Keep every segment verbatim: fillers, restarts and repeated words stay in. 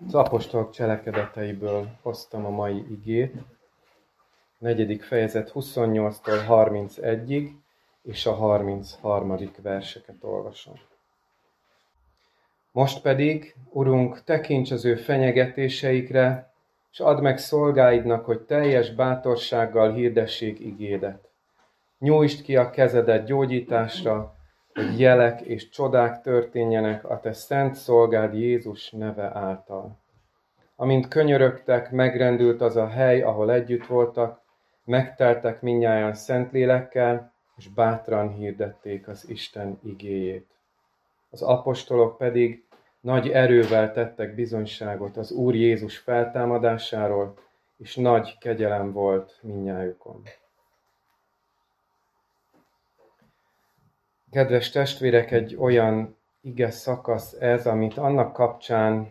Az apostolok cselekedeteiből hoztam a mai igét, negyedik fejezet huszonnyolctól harmincegyig, és a harmincharmadik verseket olvasom. Most pedig, Urunk, tekints az ő fenyegetéseikre, és add meg szolgáidnak, hogy teljes bátorsággal hirdessék igédet. Nyújtsd ki a kezedet gyógyításra, hogy jelek és csodák történjenek a te szent szolgád Jézus neve által. Amint könyörögtek, megrendült az a hely, ahol együtt voltak, megteltek mindnyájan Szentlélekkel, és bátran hirdették az Isten igéjét. Az apostolok pedig nagy erővel tettek bizonyságot az Úr Jézus feltámadásáról, és nagy kegyelem volt mindnyájukon. Kedves testvérek, egy olyan ige szakasz ez, amit annak kapcsán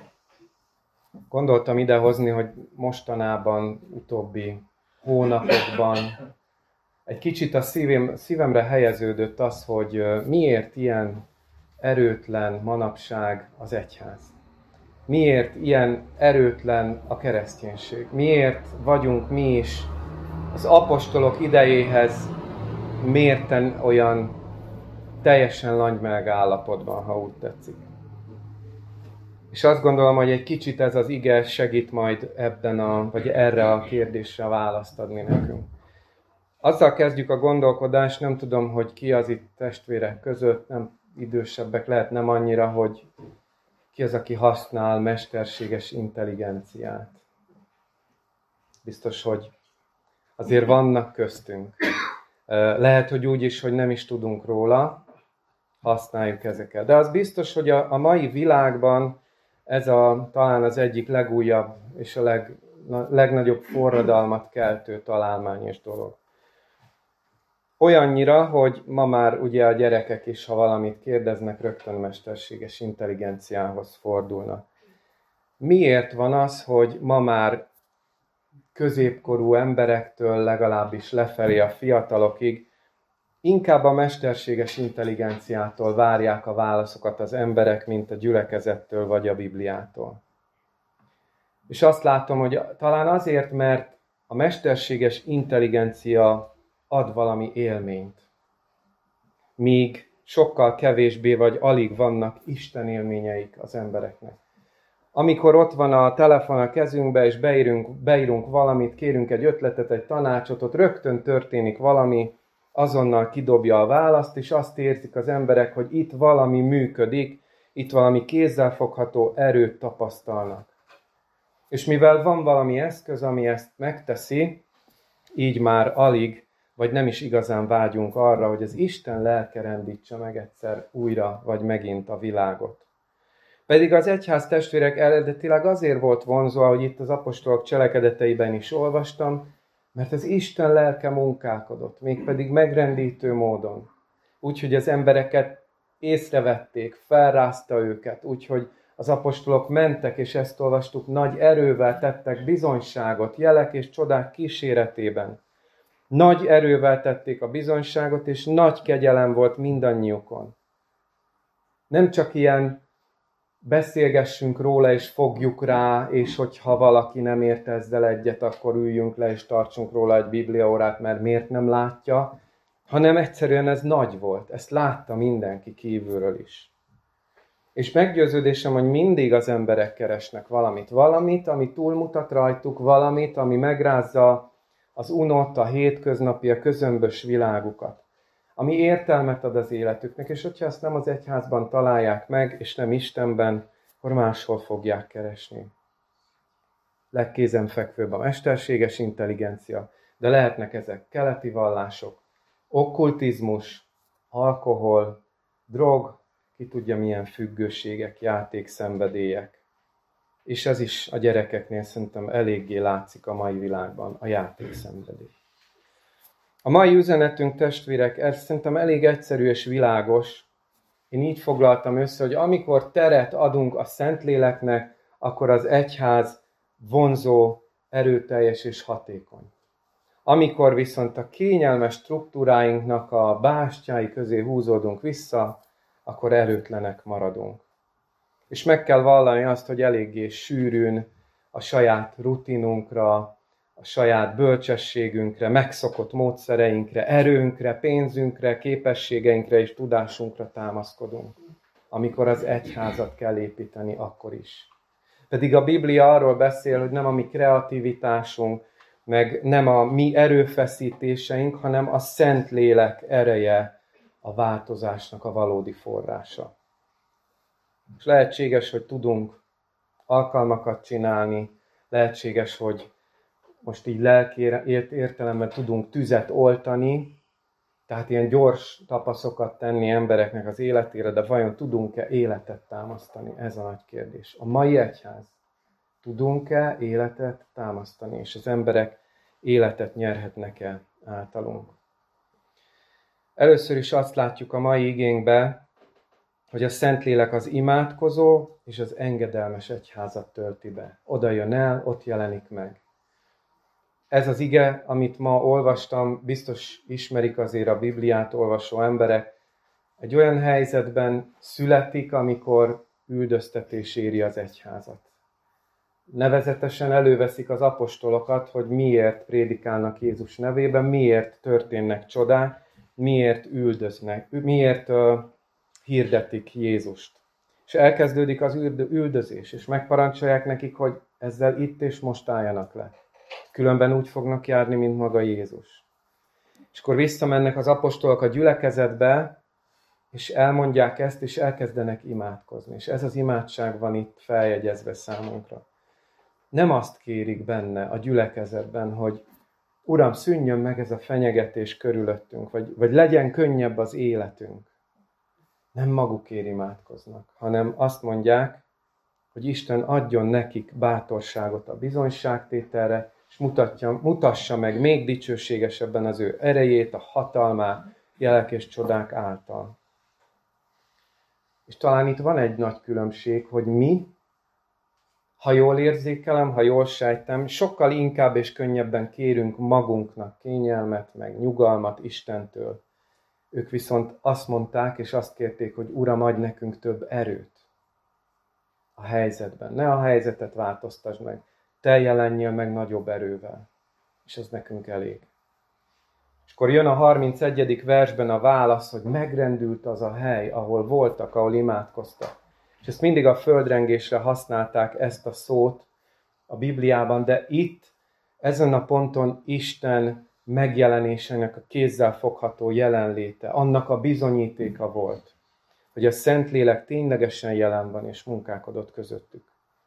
gondoltam idehozni, hogy mostanában, utóbbi hónapokban egy kicsit a szívem, szívemre helyeződött az, hogy miért ilyen erőtlen manapság az egyház. Miért ilyen erőtlen a kereszténység? Miért vagyunk mi is az apostolok idejéhez mérten olyan teljesen langymelg állapotban, ha úgy tetszik. És azt gondolom, hogy egy kicsit ez az ige segít majd ebben a, vagy erre a kérdésre választ adni nekünk. Azzal kezdjük a gondolkodást, nem tudom, hogy ki az itt testvérek között, nem idősebbek, lehet nem annyira, hogy ki az, aki használ mesterséges intelligenciát. Biztos, hogy azért vannak köztünk. Lehet, hogy úgy is, hogy nem is tudunk róla, használjuk ezeket. De az biztos, hogy a, a mai világban ez a, talán az egyik legújabb és a leg, legnagyobb forradalmat keltő találmányos dolog. Olyannyira, hogy ma már ugye a gyerekek is, ha valamit kérdeznek, rögtön mesterséges intelligenciához fordulnak. Miért van az, hogy ma már középkorú emberektől legalábbis lefelé a fiatalokig inkább a mesterséges intelligenciától várják a válaszokat az emberek, mint a gyülekezettől vagy a Bibliától? És azt látom, hogy talán azért, mert a mesterséges intelligencia ad valami élményt, míg sokkal kevésbé vagy alig vannak Isten élményeik az embereknek. Amikor ott van a telefon a kezünkbe, és beírunk, beírunk valamit, kérünk egy ötletet, egy tanácsot, ott rögtön történik valami, azonnal kidobja a választ, és azt érzik az emberek, hogy itt valami működik, itt valami kézzelfogható erőt tapasztalnak. És mivel van valami eszköz, ami ezt megteszi, így már alig, vagy nem is igazán vágyunk arra, hogy az Isten lelke rendítse meg egyszer újra, vagy megint a világot. Pedig az egyház testvérek eredetileg azért volt vonzó, ahogy itt az apostolok cselekedeteiben is olvastam, mert az Isten lelke munkálkodott, mégpedig megrendítő módon. Úgyhogy az embereket észrevették, felrázta őket, úgyhogy az apostolok mentek, és ezt olvastuk, nagy erővel tettek bizonyságot, jelek és csodák kíséretében. Nagy erővel tették a bizonyságot, és nagy kegyelem volt mindannyiukon. Nem csak ilyen beszélgessünk róla, és fogjuk rá, és hogyha valaki nem ért ezzel egyet, akkor üljünk le, és tartsunk róla egy bibliaórát, mert miért nem látja, hanem egyszerűen ez nagy volt. Ezt látta mindenki kívülről is. És meggyőződésem, hogy mindig az emberek keresnek valamit. Valamit, ami túlmutat rajtuk, valamit, ami megrázza az unott, a hétköznapi, a közömbös világukat, ami értelmet ad az életüknek, és hogyha ezt nem az egyházban találják meg, és nem Istenben, akkor máshol fogják keresni. Legkézenfekvőbb a mesterséges intelligencia, de lehetnek ezek keleti vallások, okkultizmus, alkohol, drog, ki tudja milyen függőségek, játékszenvedélyek. És ez is a gyerekeknél szerintem eléggé látszik a mai világban, a játékszenvedély. A mai üzenetünk, testvérek, ez szerintem elég egyszerű és világos. Én így foglaltam össze, hogy amikor teret adunk a Szentléleknek, akkor az egyház vonzó, erőteljes és hatékony. Amikor viszont a kényelmes struktúráinknak a bástyái közé húzódunk vissza, akkor erőtlenek maradunk. És meg kell vallani azt, hogy eléggé sűrűn a saját rutinunkra, a saját bölcsességünkre, megszokott módszereinkre, erőnkre, pénzünkre, képességeinkre és tudásunkra támaszkodunk. Amikor az egyházat kell építeni, akkor is. Pedig a Biblia arról beszél, hogy nem a mi kreativitásunk, meg nem a mi erőfeszítéseink, hanem a Szentlélek ereje a változásnak a valódi forrása. És lehetséges, hogy tudunk alkalmakat csinálni, lehetséges, hogy most így lelki értelemben tudunk tüzet oltani, tehát ilyen gyors tapaszokat tenni embereknek az életére, de vajon tudunk-e életet támasztani? Ez a nagy kérdés. A mai egyház tudunk-e életet támasztani, és az emberek életet nyerhetnek-e általunk? Először is azt látjuk a mai igénkben, hogy a Szentlélek az imádkozó és az engedelmes egyházat tölti be. Oda jön el, ott jelenik meg. Ez az ige, amit ma olvastam, biztos ismerik azért a Bibliát olvasó emberek, egy olyan helyzetben születik, amikor üldöztetés éri az egyházat. Nevezetesen előveszik az apostolokat, hogy miért prédikálnak Jézus nevében, miért történnek csodák, miért üldöznek, miért uh, hirdetik Jézust. És elkezdődik az üldözés, és megparancsolják nekik, hogy ezzel itt és most álljanak le. Különben úgy fognak járni, mint maga Jézus. És akkor visszamennek az apostolok a gyülekezetbe, és elmondják ezt, és elkezdenek imádkozni. És ez az imádság van itt feljegyezve számunkra. Nem azt kérik benne a gyülekezetben, hogy Uram, szűnjön meg ez a fenyegetés körülöttünk, vagy, vagy legyen könnyebb az életünk. Nem magukért imádkoznak, hanem azt mondják, hogy Isten adjon nekik bátorságot a bizonyságtételre, és mutatja, mutassa meg még dicsőségesebben az ő erejét, a hatalmát, jelek és csodák által. És talán itt van egy nagy különbség, hogy mi, ha jól érzékelem, ha jól sejtem, sokkal inkább és könnyebben kérünk magunknak kényelmet, meg nyugalmat Istentől. Ők viszont azt mondták, és azt kérték, hogy Uram, adj nekünk több erőt a helyzetben. Ne a helyzetet változtasd meg, te jelenjél meg nagyobb erővel. És ez nekünk elég. És akkor jön a harmincegyedik versben a válasz, hogy megrendült az a hely, ahol voltak, ahol imádkoztak. És ezt mindig a földrengésre használták ezt a szót a Bibliában, de itt, ezen a ponton Isten megjelenésének a kézzel fogható jelenléte, annak a bizonyítéka volt, hogy a Szentlélek ténylegesen jelen van és munkálkodott közöttük.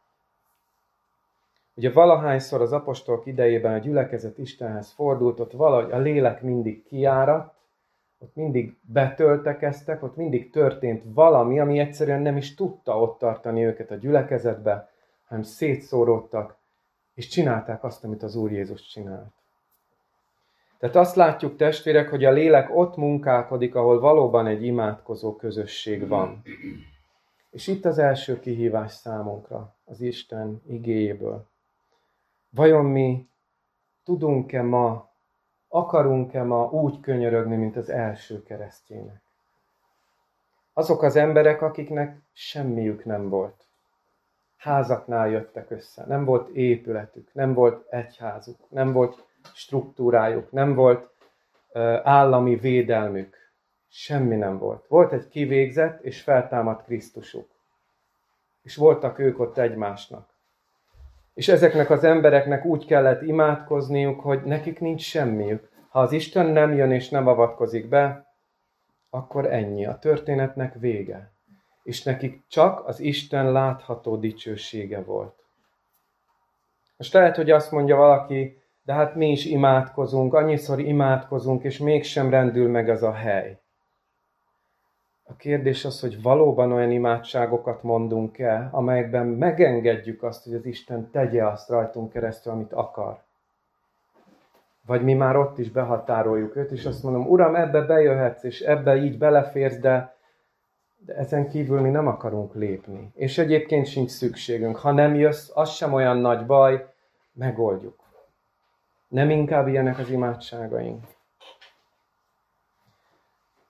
Ugye valahányszor az apostolok idejében a gyülekezet Istenhez fordult, ott valahogy a lélek mindig kiáradt, ott mindig betöltekeztek, ott mindig történt valami, ami egyszerűen nem is tudta ott tartani őket a gyülekezetbe, hanem szétszóródtak, és csinálták azt, amit az Úr Jézus csinált. Tehát azt látjuk, testvérek, hogy a lélek ott munkálkodik, ahol valóban egy imádkozó közösség van. És itt az első kihívás számunkra, az Isten igéjéből. Vajon mi tudunk-e ma, akarunk-e ma úgy könyörögni, mint az első keresztjének? Azok az emberek, akiknek semmiük nem volt. Házaknál jöttek össze, nem volt épületük, nem volt egyházuk, nem volt struktúrájuk, nem volt uh, állami védelmük. Semmi nem volt. Volt egy kivégzett és feltámadt Krisztusuk. És voltak ők ott egymásnak. És ezeknek az embereknek úgy kellett imádkozniuk, hogy nekik nincs semmiük. Ha az Isten nem jön és nem avatkozik be, akkor ennyi. A történetnek vége. És nekik csak az Isten látható dicsősége volt. Most lehet, hogy azt mondja valaki, de hát mi is imádkozunk, annyiszor imádkozunk, és mégsem rendül meg az a hely. A kérdés az, hogy valóban olyan imádságokat mondunk el, amelyekben megengedjük azt, hogy az Isten tegye azt rajtunk keresztül, amit akar. Vagy mi már ott is behatároljuk őt, és azt mondom, Uram, ebbe bejöhetsz, és ebbe így beleférsz, de, de ezen kívül mi nem akarunk lépni. És egyébként sincs szükségünk. Ha nem jössz, az sem olyan nagy baj, megoldjuk. Nem inkább ilyenek az imádságaink.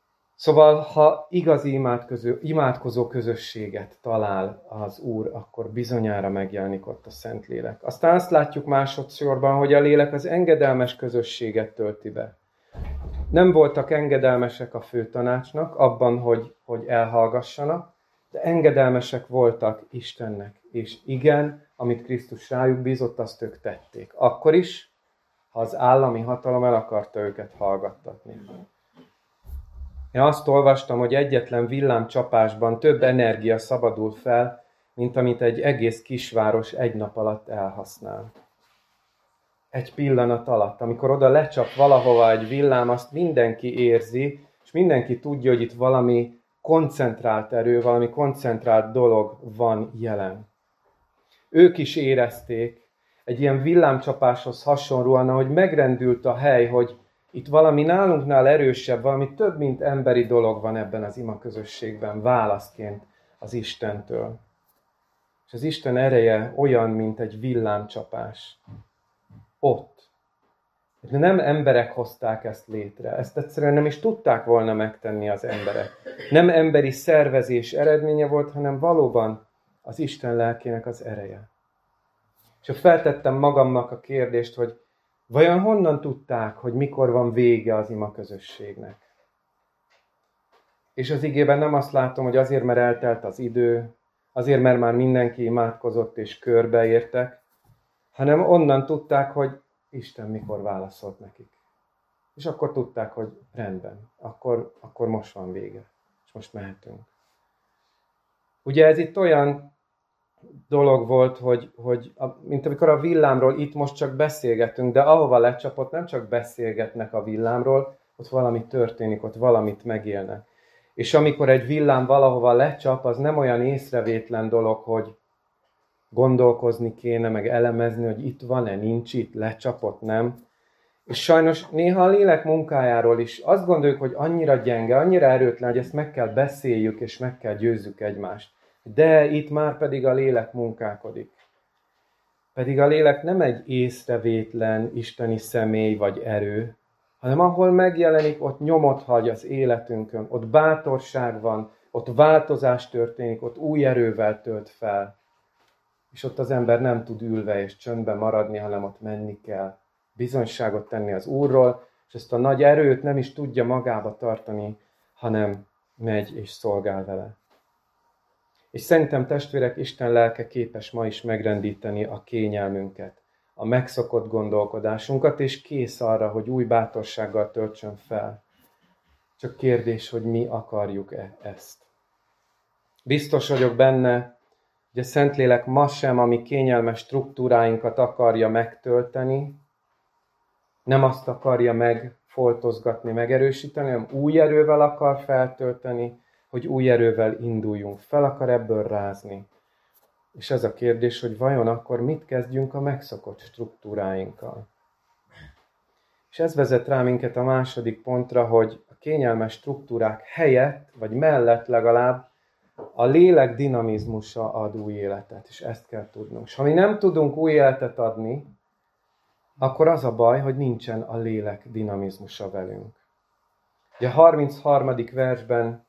Szóval, ha igazi imádkozó, imádkozó közösséget talál az Úr, akkor bizonyára megjelenik ott a Szentlélek. Aztán azt látjuk másodszorban, hogy a lélek az engedelmes közösséget tölti be. Nem voltak engedelmesek a főtanácsnak abban, hogy, hogy elhallgassanak, de engedelmesek voltak Istennek. És igen, amit Krisztus rájuk bízott, azt ők tették. Akkor is, ha az állami hatalom el akarta őket hallgattatni. Én azt olvastam, hogy egyetlen villámcsapásban több energia szabadul fel, mint amit egy egész kisváros egy nap alatt elhasznál. Egy pillanat alatt, amikor oda lecsap valahova egy villám, azt mindenki érzi, és mindenki tudja, hogy itt valami koncentrált erő, valami koncentrált dolog van jelen. Ők is érezték, egy ilyen villámcsapáshoz hasonlóan, ahogy megrendült a hely, hogy itt valami nálunknál erősebb, valami több, mint emberi dolog van ebben az imaközösségben, válaszként az Istentől. És az Isten ereje olyan, mint egy villámcsapás. Ott. De nem emberek hozták ezt létre. Ezt egyszerűen nem is tudták volna megtenni az emberek. Nem emberi szervezés eredménye volt, hanem valóban az Isten lelkének az ereje. És feltettem magamnak a kérdést, hogy vajon honnan tudták, hogy mikor van vége az imaközösségnek? És az igében nem azt látom, hogy azért, mert eltelt az idő, azért, mert már mindenki imádkozott és körbeértek, hanem onnan tudták, hogy Isten mikor válaszolt nekik. És akkor tudták, hogy rendben, akkor, akkor most van vége, és most mehetünk. Ugye ez itt olyan dolog volt, hogy, hogy a, mint amikor a villámról itt most csak beszélgetünk, de ahova lecsapott, nem csak beszélgetnek a villámról, ott valami történik, ott valamit megélnek. És amikor egy villám valahova lecsap, az nem olyan észrevétlen dolog, hogy gondolkozni kéne, meg elemezni, hogy itt van-e, nincs itt, lecsapott, nem. És sajnos néha a lélek munkájáról is azt gondoljuk, hogy annyira gyenge, annyira erőtlen, hogy ezt meg kell beszéljük, és meg kell győzzük egymást. De itt már pedig a lélek munkálkodik. Pedig a lélek nem egy észrevétlen isteni személy vagy erő, hanem ahol megjelenik, ott nyomot hagy az életünkön, ott bátorság van, ott változás történik, ott új erővel tölt fel. És ott az ember nem tud ülve és csöndben maradni, hanem ott menni kell. Bizonyságot tenni az Úrról, és ezt a nagy erőt nem is tudja magába tartani, hanem megy és szolgál vele. És szerintem, testvérek, Isten lelke képes ma is megrendíteni a kényelmünket, a megszokott gondolkodásunkat, és kész arra, hogy új bátorsággal töltsön fel. Csak kérdés, hogy mi akarjuk-e ezt. Biztos vagyok benne, hogy a Szentlélek ma sem a mi kényelmes struktúráinkat akarja megtölteni, nem azt akarja megfoltozgatni, megerősíteni, hanem új erővel akar feltölteni, hogy új erővel induljunk. Fel akar ebből rázni. És ez a kérdés, hogy vajon akkor mit kezdjünk a megszokott struktúráinkkal. És ez vezet rá minket a második pontra, hogy a kényelmes struktúrák helyett, vagy mellett legalább a lélek dinamizmusa ad új életet, és ezt kell tudnunk. És ha mi nem tudunk új életet adni, akkor az a baj, hogy nincsen a lélek dinamizmusa velünk. Ugye a harmincharmadik versben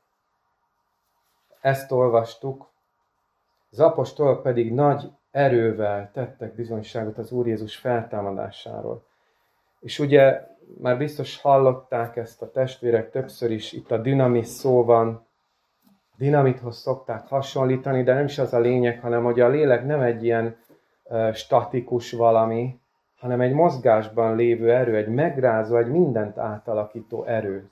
ezt olvastuk, az apostolok pedig nagy erővel tettek bizonyságot az Úr Jézus feltámadásáról. És ugye már biztos hallották ezt a testvérek többször is, itt a dinamis szó van, dinamithoz szokták hasonlítani, de nem is az a lényeg, hanem hogy a lélek nem egy ilyen uh, statikus valami, hanem egy mozgásban lévő erő, egy megrázó, egy mindent átalakító erő.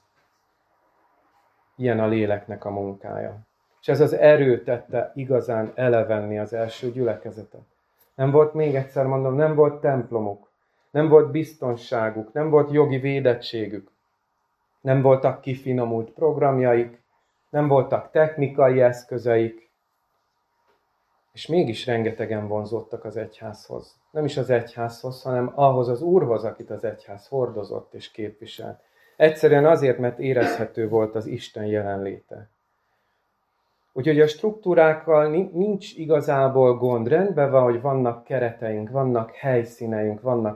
Ilyen a léleknek a munkája. És ez az erő tette igazán elevenni az első gyülekezetet. Nem volt, még egyszer mondom, nem volt templomuk, nem volt biztonságuk, nem volt jogi védettségük, nem voltak kifinomult programjaik, nem voltak technikai eszközeik, és mégis rengetegen vonzódtak az egyházhoz. Nem is az egyházhoz, hanem ahhoz az Úrhoz, akit az egyház hordozott és képviselt. Egyszerűen azért, mert érezhető volt az Isten jelenléte. Úgyhogy a struktúrákkal nincs igazából gond. Rendben van, hogy vannak kereteink, vannak helyszíneink, vannak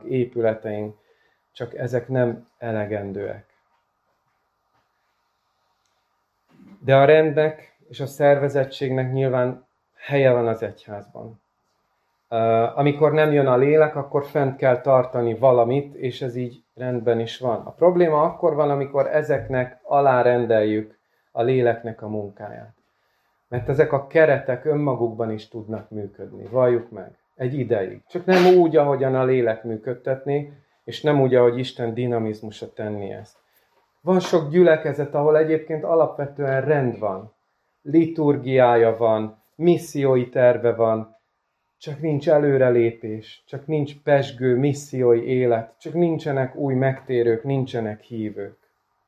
épületeink, csak ezek nem elegendőek. De a rendnek és a szervezettségnek nyilván helye van az egyházban. Amikor nem jön a lélek, akkor fent kell tartani valamit, és ez így rendben is van. A probléma akkor van, amikor ezeknek alárendeljük a léleknek a munkáját. Mert ezek a keretek önmagukban is tudnak működni, valljuk meg, egy ideig. Csak nem úgy, ahogyan a lélek működtetni, és nem úgy, ahogy Isten dinamizmusa tenni ezt. Van sok gyülekezet, ahol egyébként alapvetően rend van, liturgiája van, missziói terve van, csak nincs előrelépés, csak nincs pezsgő missziói élet, csak nincsenek új megtérők, nincsenek hívők.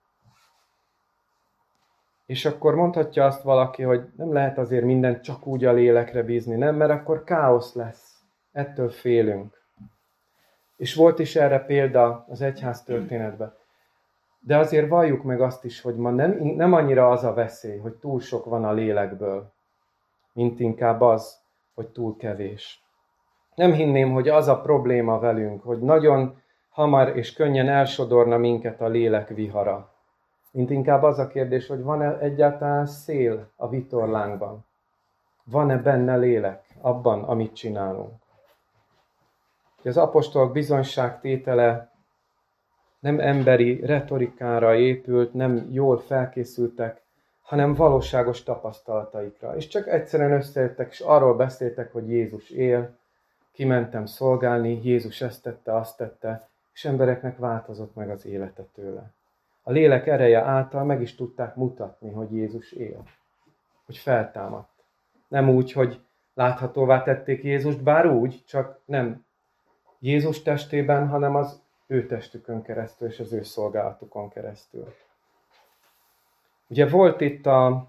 És akkor mondhatja azt valaki, hogy nem lehet azért mindent csak úgy a lélekre bízni, nem, mert akkor káosz lesz. Ettől félünk. És volt is erre példa az egyház történetben. De azért valljuk meg azt is, hogy ma nem, nem annyira az a veszély, hogy túl sok van a lélekből, mint inkább az, hogy túl kevés. Nem hinném, hogy az a probléma velünk, hogy nagyon hamar és könnyen elsodorna minket a lélek vihara. Mint inkább az a kérdés, hogy van-e egyáltalán szél a vitorlánkban? Van-e benne lélek abban, amit csinálunk? Az apostolok bizonyságtétele nem emberi retorikára épült, nem jól felkészültek, hanem valóságos tapasztalataikra. És csak egyszerűen összejöttek, és arról beszéltek, hogy Jézus él, kimentem szolgálni, Jézus ezt tette, azt tette, és embereknek változott meg az élete tőle. A lélek ereje által meg is tudták mutatni, hogy Jézus él, hogy feltámadt. Nem úgy, hogy láthatóvá tették Jézust, bár úgy, csak nem Jézus testében, hanem az ő testükön keresztül és az ő szolgálatukon keresztül. Ugye volt itt a,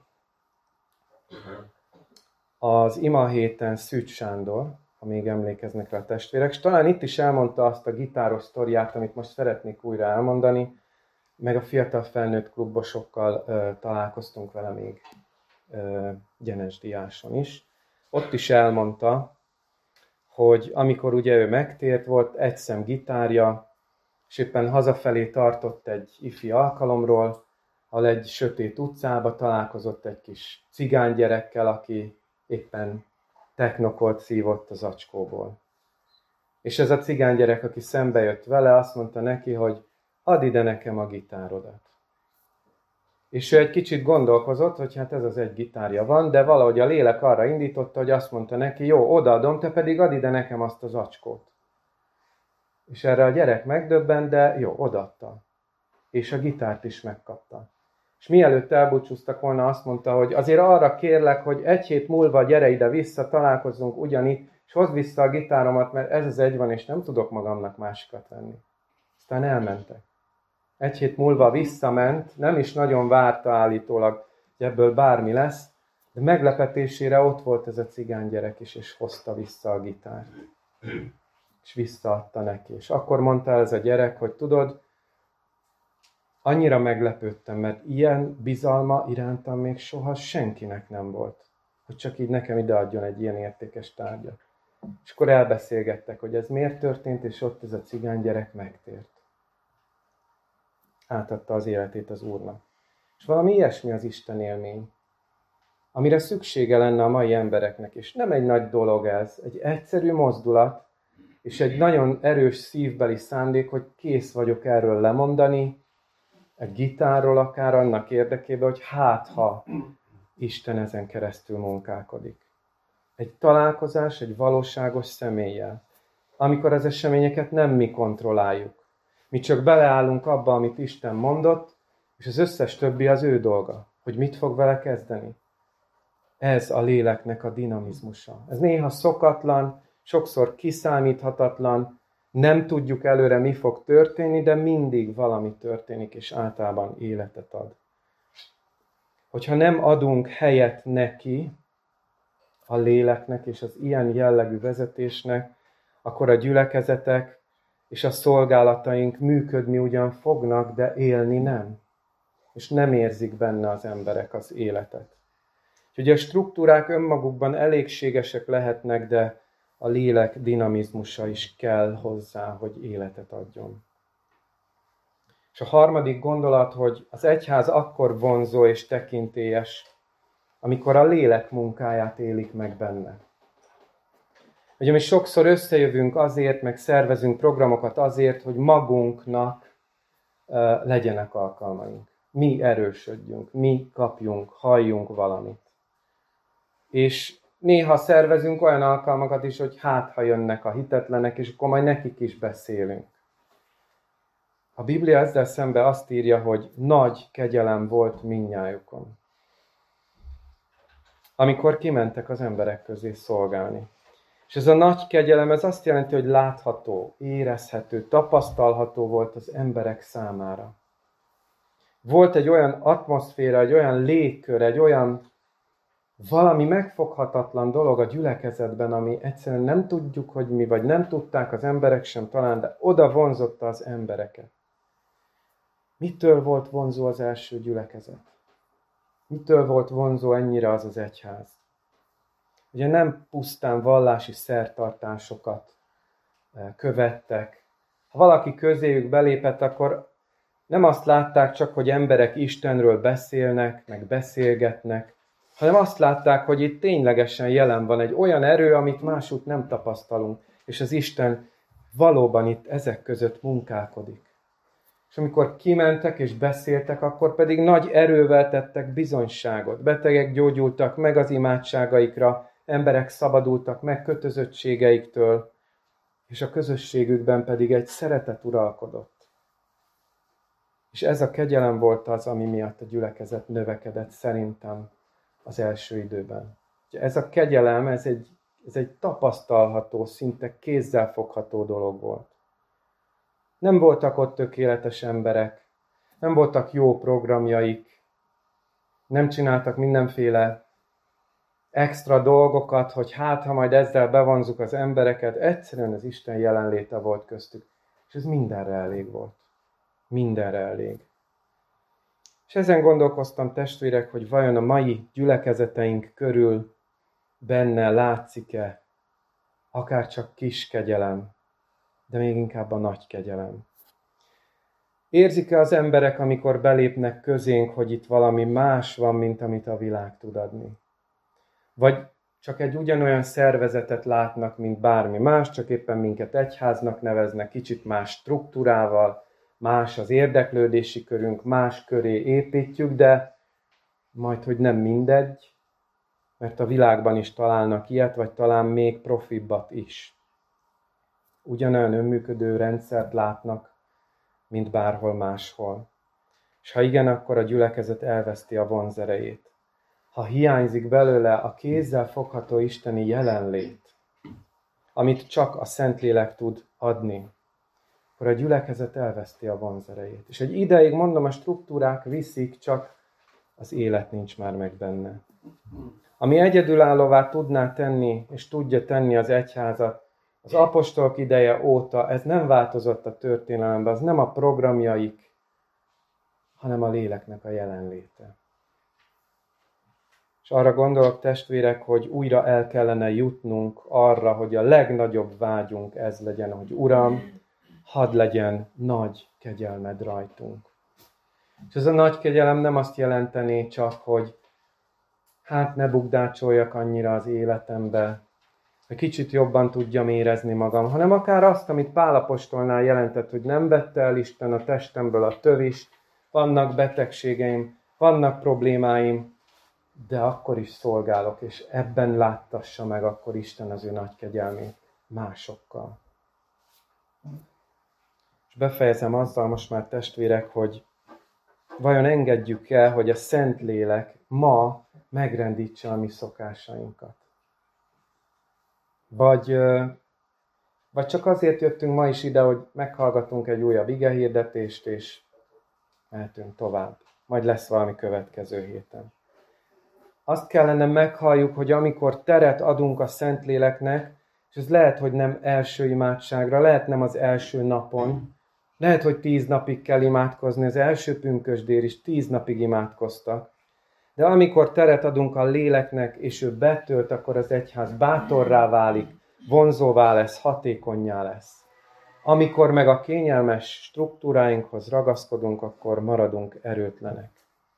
az ima héten Szűcs Sándor, ha még emlékeznek rá a testvérek, és talán itt is elmondta azt a gitáros sztoriát, amit most szeretnék újra elmondani, meg a fiatal felnőtt klubosokkal ö, találkoztunk vele még ö, Gyenesdiáson is. Ott is elmondta, hogy amikor ugye ő megtért, volt egy szem gitárja, és éppen hazafelé tartott egy ifi alkalomról, ahol egy sötét utcába találkozott egy kis cigánygyerekkel, aki éppen technokolt szívott az acskóból. És ez a cigánygyerek, aki szembe jött vele, azt mondta neki, hogy add ide nekem a gitárodat. És ő egy kicsit gondolkozott, hogy hát ez az egy gitárja van, de valahogy a lélek arra indította, hogy azt mondta neki, jó, odaadom, te pedig add ide nekem azt az acskót. És erre a gyerek megdöbbent, de jó, odaadta. És a gitárt is megkapta. És mielőtt elbúcsúztak volna, azt mondta, hogy azért arra kérlek, hogy egy hét múlva gyere ide vissza, találkozzunk ugyanitt, és hozd vissza a gitáromat, mert ez az egy van, és nem tudok magamnak másikat venni. Aztán elmentek. Egy hét múlva visszament, nem is nagyon várta állítólag, hogy ebből bármi lesz, de meglepetésére ott volt ez a cigánygyerek is, és hozta vissza a gitárt. És visszaadta neki. És akkor mondta ez a gyerek, hogy tudod, annyira meglepődtem, mert ilyen bizalma irántam még soha senkinek nem volt, hogy csak így nekem ideadjon egy ilyen értékes tárgyat. És akkor elbeszélgettek, hogy ez miért történt, és ott ez a cigánygyerek megtért. Átadta az életét az Úrnak. És valami ilyesmi az Isten élmény, amire szüksége lenne a mai embereknek, és nem egy nagy dolog ez, egy egyszerű mozdulat, és egy nagyon erős szívbeli szándék, hogy kész vagyok erről lemondani, egy gitárról akár annak érdekében, hogy hát ha Isten ezen keresztül munkálkodik. Egy találkozás, egy valóságos személlyel, amikor az eseményeket nem mi kontrolláljuk. Mi csak beleállunk abba, amit Isten mondott, és az összes többi az ő dolga, hogy mit fog vele kezdeni. Ez a léleknek a dinamizmusa. Ez néha szokatlan, sokszor kiszámíthatatlan, nem tudjuk előre, mi fog történni, de mindig valami történik, és általában életet ad. Hogyha nem adunk helyet neki, a léleknek és az ilyen jellegű vezetésnek, akkor a gyülekezetek és a szolgálataink működni ugyan fognak, de élni nem. És nem érzik benne az emberek az életet. Úgyhogy a struktúrák önmagukban elégségesek lehetnek, de a lélek dinamizmusa is kell hozzá, hogy életet adjon. És a harmadik gondolat, hogy az egyház akkor vonzó és tekintélyes, amikor a lélek munkáját élik meg benne. Ugye mi sokszor összejövünk azért, meg szervezünk programokat azért, hogy magunknak uh, legyenek alkalmaink. Mi erősödjünk, mi kapjunk, halljunk valamit. És néha szervezünk olyan alkalmakat is, hogy hát, ha jönnek a hitetlenek, és akkor majd nekik is beszélünk. A Biblia ezzel szemben azt írja, hogy nagy kegyelem volt mindnyájukon, amikor kimentek az emberek közé szolgálni. És ez a nagy kegyelem, ez azt jelenti, hogy látható, érezhető, tapasztalható volt az emberek számára. Volt egy olyan atmoszféra, egy olyan légkör, egy olyan valami megfoghatatlan dolog a gyülekezetben, ami egyszerűen nem tudjuk, hogy mi, vagy nem tudták az emberek sem talán, de oda vonzotta az embereket. Mitől volt vonzó az első gyülekezet? Mitől volt vonzó ennyire az az egyház? Ugye nem pusztán vallási szertartásokat követtek. Ha valaki közéjük belépett, akkor nem azt látták csak, hogy emberek Istenről beszélnek, meg beszélgetnek, hanem azt látták, hogy itt ténylegesen jelen van egy olyan erő, amit másút nem tapasztalunk, és az Isten valóban itt ezek között munkálkodik. És amikor kimentek és beszéltek, akkor pedig nagy erővel tettek bizonyságot. Betegek gyógyultak meg az imádságaikra, emberek szabadultak meg kötözöttségeiktől, és a közösségükben pedig egy szeretet uralkodott. És ez a kegyelem volt az, ami miatt a gyülekezet növekedett szerintem az első időben. Ez a kegyelem, ez egy, ez egy tapasztalható, szinte kézzelfogható dolog volt. Nem voltak ott tökéletes emberek, nem voltak jó programjaik, nem csináltak mindenféle extra dolgokat, hogy hát, ha majd ezzel bevonzuk az embereket, egyszerűen az Isten jelenléte volt köztük. És ez mindenre elég volt. Mindenre elég. És ezen gondolkoztam, testvérek, hogy vajon a mai gyülekezeteink körül benne látszik-e akár csak kis kegyelem, de még inkább a nagy kegyelem. Érzik-e az emberek, amikor belépnek közénk, hogy itt valami más van, mint amit a világ tud adni? Vagy csak egy ugyanolyan szervezetet látnak, mint bármi más, csak éppen minket egyháznak neveznek, kicsit más struktúrával, más az érdeklődési körünk, más köré építjük, de majd, hogy nem mindegy, mert a világban is találnak ilyet, vagy talán még profibbat is. Ugyanolyan önműködő rendszert látnak, mint bárhol máshol. És ha igen, akkor a gyülekezet elveszti a vonzerejét. Ha hiányzik belőle a kézzel fogható isteni jelenlét, amit csak a Szentlélek tud adni, akkor a gyülekezet elveszti a vonzerejét. És egy ideig, mondom, a struktúrák viszik, csak az élet nincs már meg benne. Ami egyedülállóvá tudná tenni, és tudja tenni az egyházat, az apostolok ideje óta, ez nem változott a történelemben, az nem a programjaik, hanem a léleknek a jelenléte. És arra gondolok, testvérek, hogy újra el kellene jutnunk arra, hogy a legnagyobb vágyunk ez legyen, hogy Uram, hadd legyen nagy kegyelmed rajtunk. És ez a nagy kegyelem nem azt jelenteni csak, hogy hát ne bukdácsoljak annyira az életembe, hogy kicsit jobban tudjam érezni magam, hanem akár azt, amit Pál apostolnál jelentett, hogy nem vette el Isten a testemből a tövist, vannak betegségeim, vannak problémáim, de akkor is szolgálok, és ebben láttassa meg akkor Isten az ő nagy kegyelmét másokkal. És befejezem azzal most már, testvérek, hogy vajon engedjük el, hogy a Szentlélek ma megrendítse a mi szokásainkat. Vagy, vagy csak azért jöttünk ma is ide, hogy meghallgatunk egy újabb igehirdetést, és mehetünk tovább. Majd lesz valami következő héten. Azt kellene meghalljuk, hogy amikor teret adunk a Szentléleknek, és ez lehet, hogy nem első imádságra, lehet nem az első napon, lehet, hogy tíz napig kell imádkozni, az első pünkösdér is tíz napig imádkoztak, de amikor teret adunk a léleknek, és ő betölt, akkor az egyház bátorrá válik, vonzóvá lesz, hatékonnyá lesz. Amikor meg a kényelmes struktúráinkhoz ragaszkodunk, akkor maradunk erőtlenek.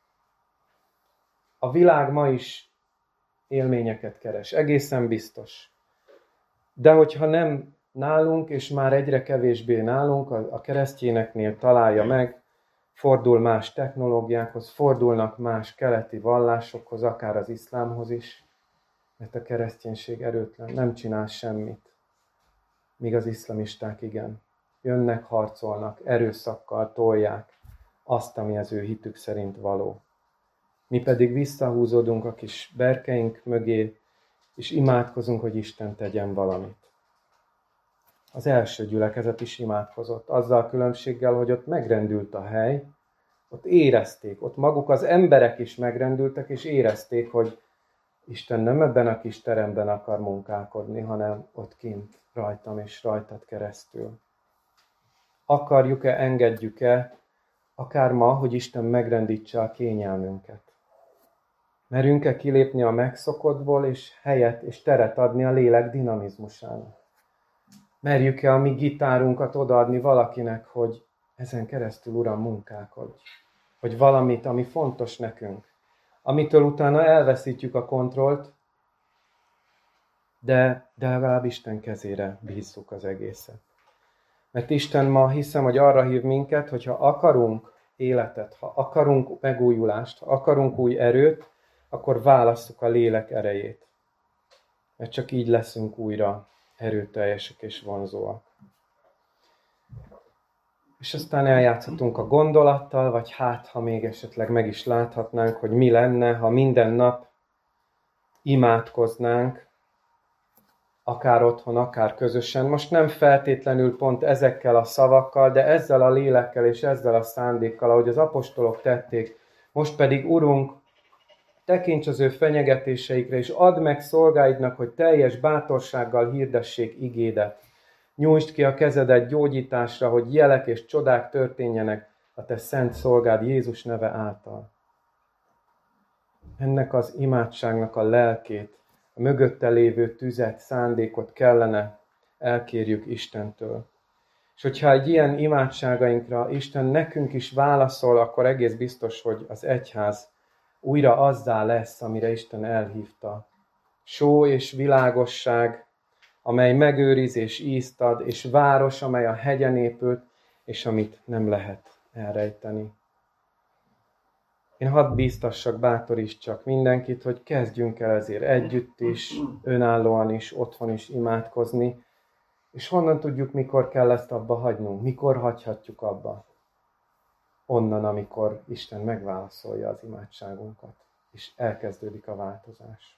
A világ ma is élményeket keres, egészen biztos. De hogyha nem nálunk, és már egyre kevésbé nálunk, a keresztényeknél találja meg, fordul más technológiákhoz, fordulnak más keleti vallásokhoz, akár az iszlámhoz is, mert a kereszténység erőtlen, nem csinál semmit. Míg az iszlamisták igen. Jönnek, harcolnak, erőszakkal tolják azt, ami az ő hitük szerint való. Mi pedig visszahúzódunk a kis berkeink mögé, és imádkozunk, hogy Isten tegyen valamit. Az első gyülekezet is imádkozott, azzal a különbséggel, hogy ott megrendült a hely, ott érezték, ott maguk az emberek is megrendültek, és érezték, hogy Isten nem ebben a kis teremben akar munkálkodni, hanem ott kint, rajtam és rajtad keresztül. Akarjuk-e, engedjük-e, akár ma, hogy Isten megrendítse a kényelmünket? Merünk-e kilépni a megszokottból, és helyet és teret adni a lélek dinamizmusának? Merjük-e a mi gitárunkat odaadni valakinek, hogy ezen keresztül, Uram, munkálkodj? Vagy valamit, ami fontos nekünk, amitől utána elveszítjük a kontrollt, de, de legalább Isten kezére bízzuk az egészet. Mert Isten ma hiszem, hogy arra hív minket, hogyha akarunk életet, ha akarunk megújulást, ha akarunk új erőt, akkor válasszuk a lélek erejét. Mert csak így leszünk újra erőteljesek és vonzóak. És aztán eljátszhatunk a gondolattal, vagy hát, ha még esetleg meg is láthatnánk, hogy mi lenne, ha minden nap imádkoznánk, akár otthon, akár közösen. Most nem feltétlenül pont ezekkel a szavakkal, de ezzel a lélekkel és ezzel a szándékkal, ahogy az apostolok tették. Most pedig, Urunk, tekints az ő fenyegetéseikre, és add meg szolgáidnak, hogy teljes bátorsággal hirdessék igédet. Nyújtsd ki a kezedet gyógyításra, hogy jelek és csodák történjenek a te szent szolgád Jézus neve által. Ennek az imádságnak a lelkét, a mögötte lévő tüzet, szándékot kellene elkérjük Istentől. És hogyha egy ilyen imádságainkra Isten nekünk is válaszol, akkor egész biztos, hogy az egyház újra azzá lesz, amire Isten elhívta. Só és világosság, amely megőriz és ízt ad, és város, amely a hegyen épült, és amit nem lehet elrejteni. Én hadd bíztassak, bátorítsak mindenkit, hogy kezdjünk el ezért együtt is, önállóan is, otthon is imádkozni, és honnan tudjuk, mikor kell ezt abba hagynunk, mikor hagyhatjuk abba. Onnan, amikor Isten megválaszolja az imádságunkat, és elkezdődik a változás.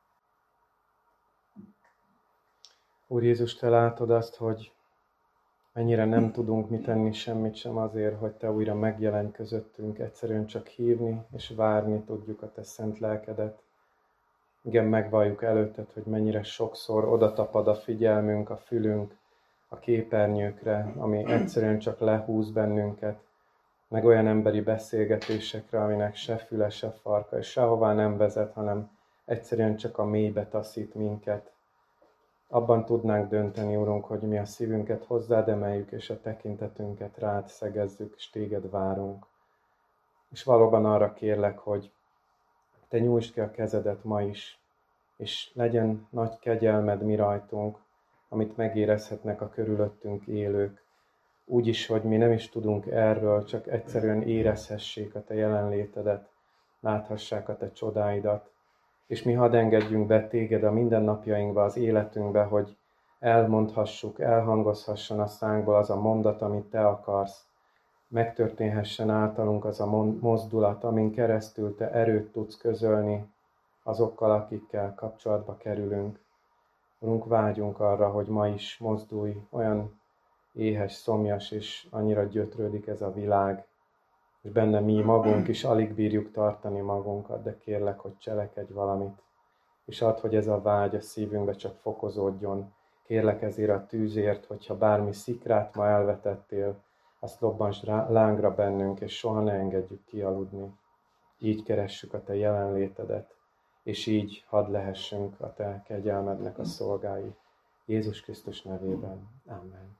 Úr Jézus, te látod azt, hogy mennyire nem tudunk mit tenni semmit sem azért, hogy te újra megjelenj közöttünk, egyszerűen csak hívni és várni tudjuk a te szent lelkedet. Igen, megvalljuk előtted, hogy mennyire sokszor odatapad a figyelmünk, a fülünk a képernyőkre, ami egyszerűen csak lehúz bennünket, meg olyan emberi beszélgetésekre, aminek se füle, se farka, és sehová nem vezet, hanem egyszerűen csak a mélybe taszít minket. Abban tudnánk dönteni, Urunk, hogy mi a szívünket hozzád emeljük, és a tekintetünket rád szegezzük, és téged várunk. És valóban arra kérlek, hogy te nyújtsd ki a kezedet ma is, és legyen nagy kegyelmed mi rajtunk, amit megérezhetnek a körülöttünk élők. Úgy is, hogy mi nem is tudunk erről, csak egyszerűen érezhessék a te jelenlétedet, láthassák a te csodáidat, és mi hadd engedjünk be téged a mindennapjainkba, az életünkbe, hogy elmondhassuk, elhangozhasson a szánkból az a mondat, amit te akarsz. Megtörténhessen általunk az a mozdulat, amin keresztül te erőt tudsz közölni azokkal, akikkel kapcsolatba kerülünk. Urunk, vágyunk arra, hogy ma is mozdulj, olyan éhes, szomjas és annyira gyötrődik ez a világ, és benne mi magunk is alig bírjuk tartani magunkat, de kérlek, hogy cselekedj valamit, és add, hogy ez a vágy a szívünkbe csak fokozódjon. Kérlek ezért a tűzért, hogyha bármi szikrát ma elvetettél, azt lobbansd lángra bennünk, és soha ne engedjük kialudni. Így keressük a te jelenlétedet, és így hadd lehessünk a te kegyelmednek a szolgái. Jézus Krisztus nevében. Amen.